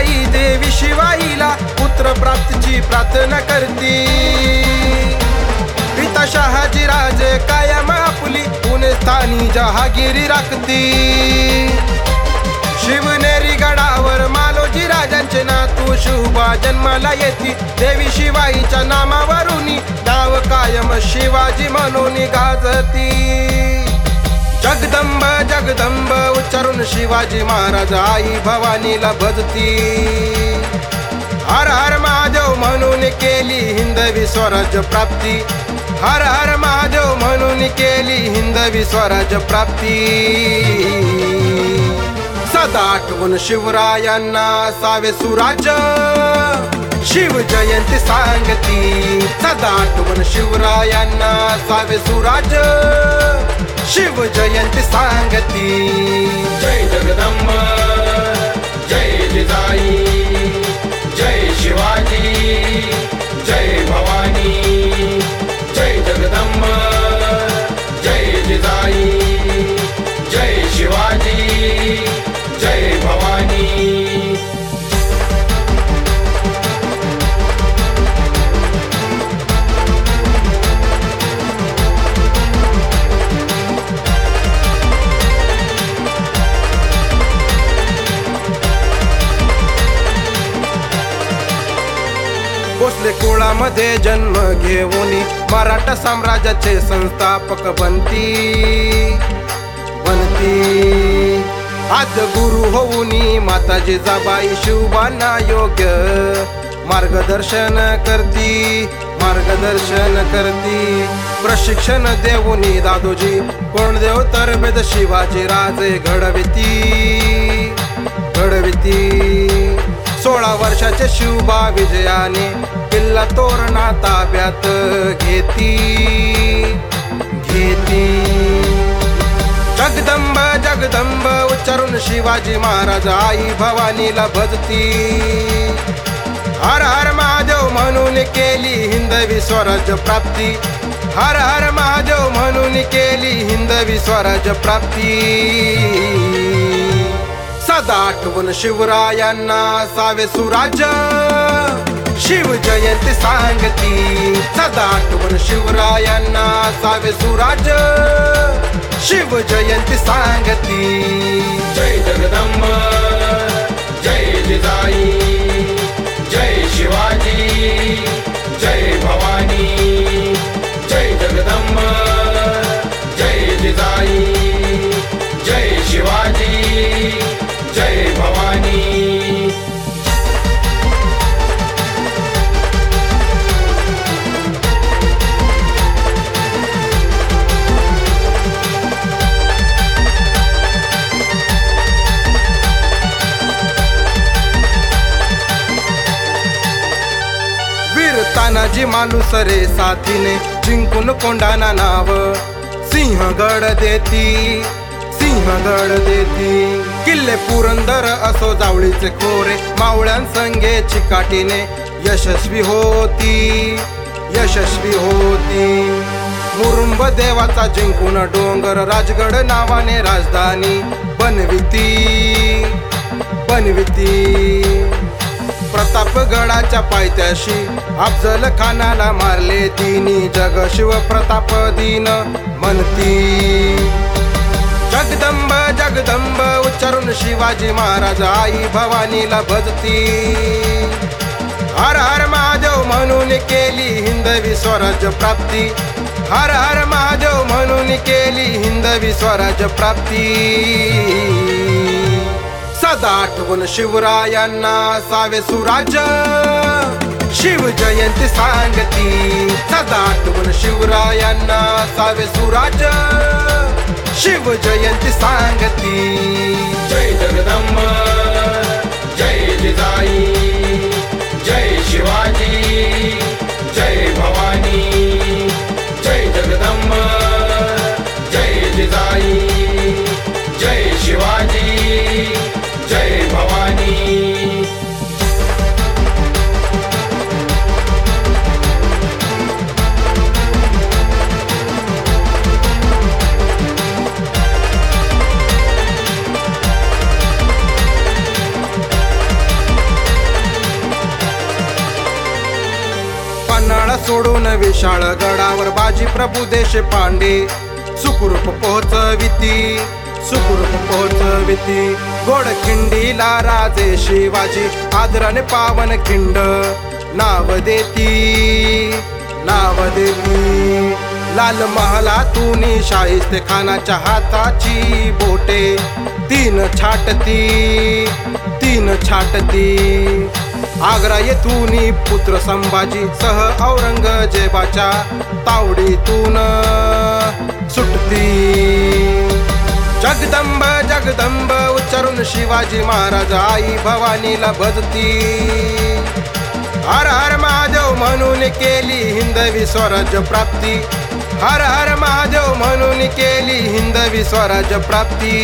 जिजाई देवी शिवाईला पुत्र प्राप्तीची प्रार्थना करती। पिता शहाजीराजे कायम आपुली पुणे स्थानी जहागिरी राखती। शिवनेरी गडावर मालोजी राजांचे नातू शुभा जन्माला येती। देवी शिवाईच्या नामावरुनी नाव कायम शिवाजी म्हणून गाजती। जगदंब जगदंब उच्चारून शिवाजी महाराज आई भवानीला भजती। हर हर महादेव म्हणून केली हिंदवी स्वराज्य प्राप्ती। हर हर महादेव म्हणून केली हिंदवी स्वराज्य प्राप्ती। सदा आठवण शिवरायांना सावे सुराज्य शिव जयंती सांगती। सदा आठवण शिवरायांना सावे सुराज्य शिव जयंती सांगती। जय जगदंब जय जिजाई जय शिवाजी जय भवानी। जय जगदंब जय जिजाई जय शिवाजी जय भवानी। भोसले कुळामध्ये जन्म घेऊन मराठा साम्राज्याचे संस्थापक बनती। आद्य गुरु होऊनी माता जिजाबाई शिवबांना योग्य मार्गदर्शन करती। प्रशिक्षण देऊनी दादोजी कोंडदेव तरबेद शिवाजी राजे घडविती। 16 वर्षाचे शिवबा विजयाने किल्ला तोरणा ताब्यात घेती। जगदंब जगदंब उच्चारून शिवाजी महाराज आई भवानीला भजती। हर हर महादेव म्हणून केली हिंदवी स्वराज्य प्राप्ती। हर हर महादेव म्हणून केली हिंदवी स्वराज्य प्राप्ती। सदा आठवण शिवरायांना सावे सुराज्य शिव जयंती सांगती। सदा आठवण शिवरायांना सावे सुराज्य शिव जयंती सांगती। जय जगदंब जय जिजाई जय शिवाजी जय भवानी। जय जगदंब जय जिजाई जय शिवाजी जय भवानी। तानाजी मालुसरे साथीने जिंकून कोंडाणा नाव सिंहगड देती। किल्ले पुरंदर असो जावळीचे खोरे मावळ्यांसंगे चिकाटीने यशस्वी होती। मुरुंब देवाचा जिंकून डोंगर राजगड नावाने राजधानी बनविती। प्रतापगडाच्या पायथ्याशी अफजल खानाला मारले तिनी जग शिव प्रताप दीन म्हणती। जगदंब जगदंब उच्चारून शिवाजी महाराज आई भवानीला भजती। हर हर महादेव म्हणून केली हिंदवी स्वराज्य प्राप्ती। हर हर महादेव म्हणून केली हिंदवी स्वराज्य प्राप्ती। सदा आठवण शिवरायांना सावे सुराज्य शिव जयंती सांगती। सदा आठवण शिवरायांना सावे सुराज्य शिव जयंती सांगती। जय जगदंब जय जिजाई जय शिवाजी जय भवानी। जय जगदंब जय जिजाई जय शिवाजी जय भवानी। वेशाळ गडावर बाजी प्रभू देशपांडे सुखरूप पोहोचविती घोडखिंडीला राजे शिवाजी आदराने पावन खिंड नाव देती लाल महालातून शाहिस्ते खानाच्या हाताची बोटे तीन छाटती आग्रा येथून पुत्र संभाजी सह औरंगजेबाच्या तावडीतून सुटती जगदंब जगदंब उच्चारून शिवाजी महाराज आई भवानीला भजती हर हर महादेव म्हणून केली हिंदवी स्वराज्य प्राप्ती हर हर महादेव म्हणून केली हिंदवी स्वराज्य प्राप्ती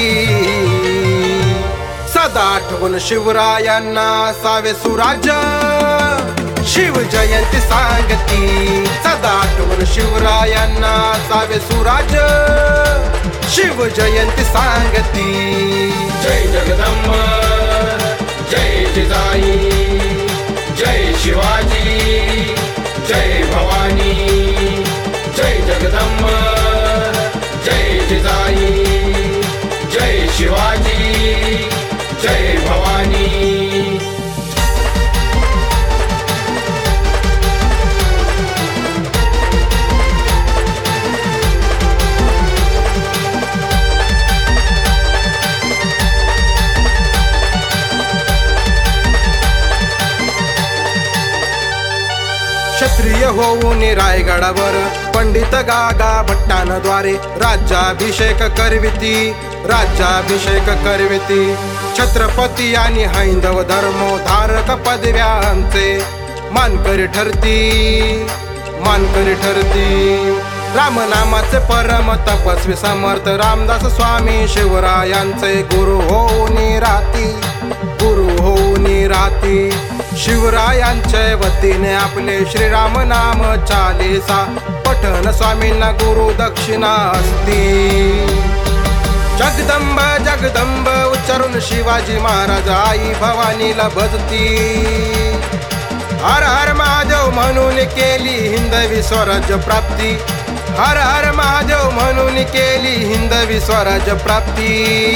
सदा आठवण शिवरायांना सावे सुराज्य शिव जयंती सांगती सदा आठवण शिवरायांना सावे सुराज्य शिव जयंती सांगती जय जगदंबा जय जिजाई जय शिवाजी जय भवानी जय जगदंबा जय जिजाई जय शिवाजी जय भवानी क्षत्रिय होऊन रायगडावर पंडित गागा भट्टांद्वारे राज्याभिषेक करविती छत्रपती आणि हैंदव धर्मोधारक पदव्यांचे मानकरी ठरती रामनामाचे परम तपस्वी समर्थ रामदास स्वामी शिवरायांचे गुरु होऊन राहती शिवरायांच्या वतीने आपले श्रीराम नाम चालीसा पठण स्वामींना गुरु दक्षिणा असती जगदंब जगदंब उच्चारून शिवाजी महाराज आई भवानीला भजती हर हर महादेव म्हणून केली हिंदवी स्वराज्य प्राप्ती हर हर महादेव म्हणून केली हिंदवी स्वराज्य प्राप्ती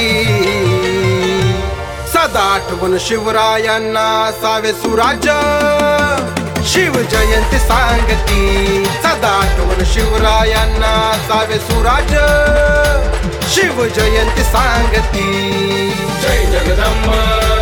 सदा आठवण शिवरायांना सावे सुराज्य शिव जयंती सांगती सदा आठवण शिवरायांना सावे सुराज्य शिव जयंती सांगती जय जगदंबा